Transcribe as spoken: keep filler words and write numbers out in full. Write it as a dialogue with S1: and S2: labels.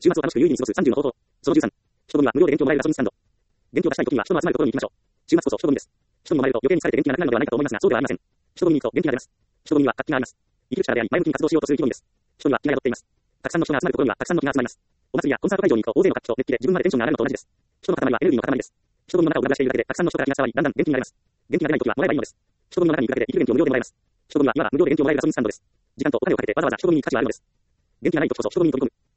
S1: 週末を楽しく有意義に過ごすさんじゅうの方法。そのじゅうさん。人混みは無料で元気をもらえる場所にスタンド。元気を出したい時には人の集まるところに行きましょう。週末こそ人混みです。人に飲まれると余計に疲れて元気がなくなるのではないかと思いますが、そうではありません。人混みに行くと元気が出ます。人混みには活気があります。生きる力であり、前向きに活動しようとする意気込みです。人には気が宿っています。たくさんの人が集まるところにはたくさんの気が集まります。お祭りやコンサート会場に行くと大勢の活気と熱気で自分までテンションが上がるのと同じです。人の塊はエネルギーの塊です。人混みの中をブラブラしているだけでたくさんの人から気が伝わり、だんだん元気になります。元気が出ない時はもらえばいいのです。人混みの中に行くだけで生きる元気を無料でもらえます。人混みは今は無料で元気をもらえる場所にスタンドです。時間とお金をかけてわざわざ人混みに行く価値はあるのです。元気がない時こそ人混みに飛び込む。